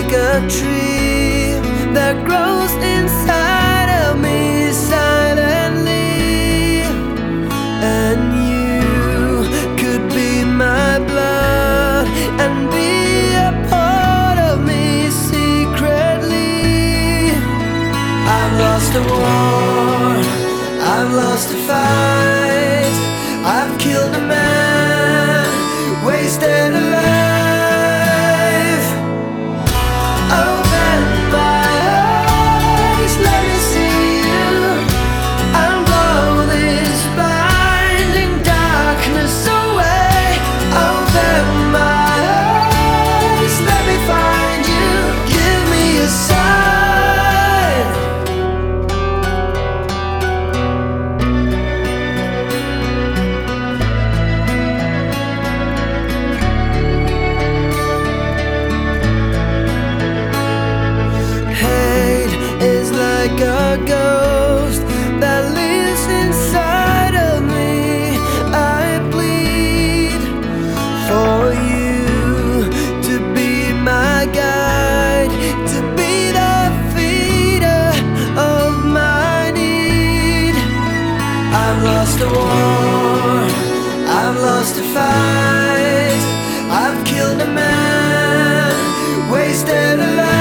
like a tree that grows inside of me silently, and you could be my blood and be a part of me secretly. I've lost a war, I've lost a fight, I've killed a man, wasted a life. Open my eyes, let me see you, and blow this blinding darkness away. Open my eyes, let me find you, give me a sign. Like a ghost that lives inside of me. I plead for you to be my guide, to be the feeder of my need. I've lost a war, I've lost a fight, I've killed a man, wasted a life.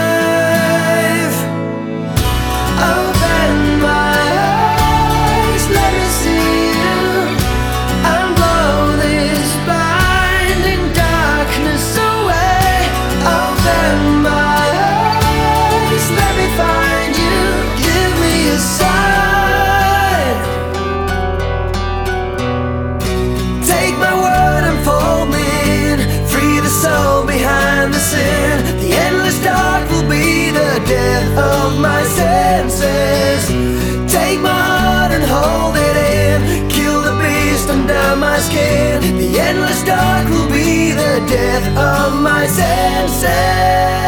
The endless dark will be the death of my senses. Take my heart and hold it in, kill the beast under my skin. The endless dark will be the death of my senses.